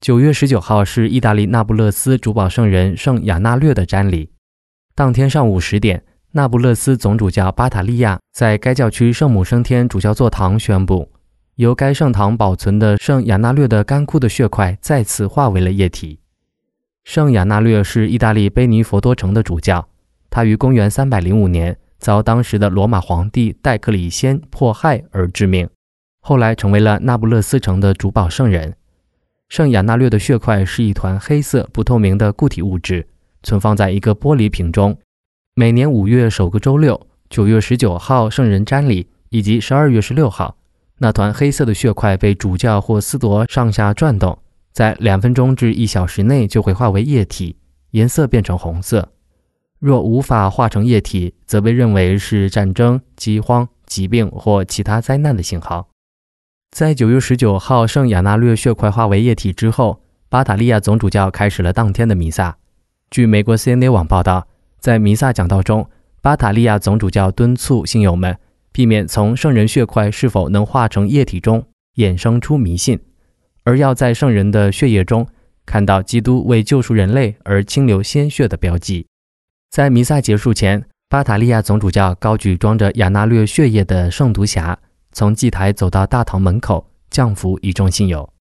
9月19号是意大利那不勒斯主保圣人圣亚纳略的瞻礼。当天上午10点，那不勒斯总主教巴塔利亚在该教区圣母升天主教座堂宣布，由该圣堂保存的圣亚纳略的干枯的血块再次化为了液体。圣亚纳略是意大利卑尼佛多城的主教，他于公元305年遭当时的罗马皇帝戴克里先迫害而致命，后来成为了那不勒斯城的主保圣人。圣亚纳略的血块是一团黑色不透明的固体物质，存放在一个玻璃瓶中。每年5月首个周六、9月19号圣人瞻礼以及12月16号，那团黑色的血块被主教或司铎上下转动，在2分钟至1小时内就会化为液体，颜色变成红色。若无法化成液体，则被认为是战争、饥荒、疾病或其他灾难的信号。在9月19号圣亚纳略血块化为液体之后，巴塔利亚总主教开始了当天的弥撒。据美国 CNN 网报道，在弥撒讲道中，巴塔利亚总主教敦促信友们避免从圣人血块是否能化成液体中衍生出迷信，而要在圣人的血液中看到基督为救赎人类而倾流鲜血的标记。在弥撒结束前，巴塔利亚总主教高举装着亚纳略血液的圣毒匣，从祭台走到大堂门口，降服一众信友。